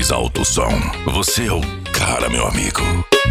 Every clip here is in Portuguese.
mais alto som. Você é o cara, meu amigo.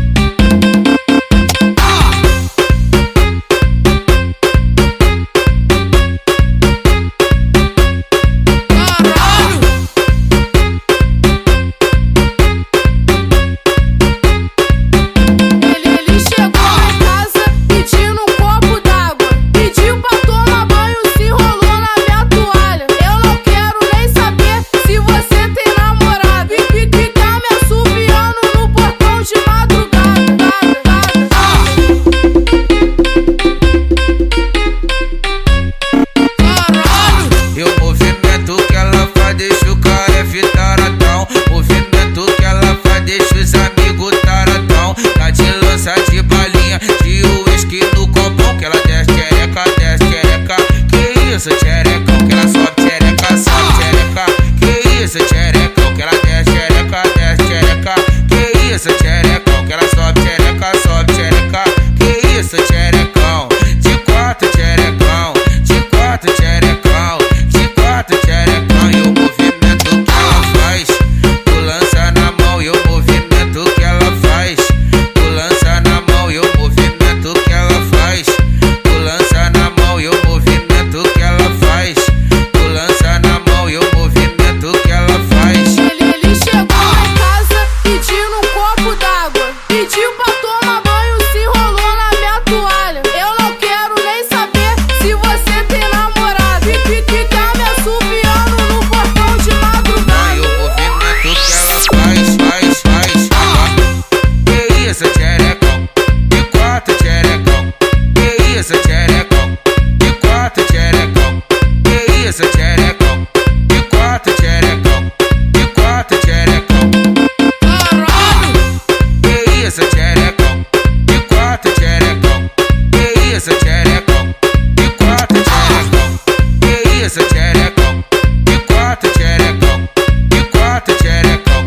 Tcherecão, que ela sobe tchereca, sobe tchereca. Que isso, tcherecão, que ela desce tchereca, desce tchereca. Que isso, tcherecão, que ela sobe tchereca, sobe tchereca. Que isso, tcherecão, de quatro tcherecão, de quatro tcherecão, de quatro tcherecão. E o movimento que ela faz, tu lança na mão. E o movimento que ela faz, tu lança na mão. E o movimento que ela faz, tu lança na mão. E o movimento que ela faz, tu lança na mão. E o movimento que ela faz. Ele chegou em casa pedindo um copo d'água, pediu pra tomar banho, se enrolou na minha toalha. Eu não quero nem saber se você tem namorado. Fica me assobiando no portão de madrugada. E o movimento que ela faz. Que isso, tcherecão, de quatro tcherecão. Que isso, tcherecão, de quatro tcherecão. Que isso, tcherecão, de quatro tcherecão, de quatro tcherecão. Que isso, tcherecão, de quatro tcherecão. Que isso, tcherecão, de quatro tcherecão. Que isso, tcherecão, de quatro tcherecão, de quatro tcherecão.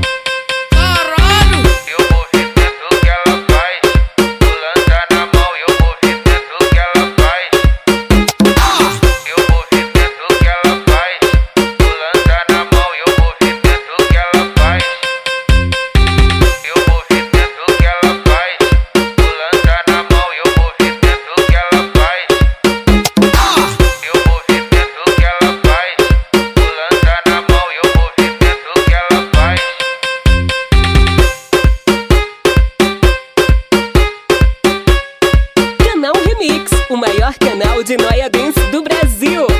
E o movimento que ela faz, tu lança na mão. E o movimento que ela faz, e o movimento que ela faz, tu lança na mão. E o movimento que ela faz, e o movimento que ela faz, tu lança na mão. E o movimento que ela faz, e o movimento que ela faz, tu lança na mão. E o movimento que ela faz. Canal Remix, o maior canal de Noia Dance do Brasil.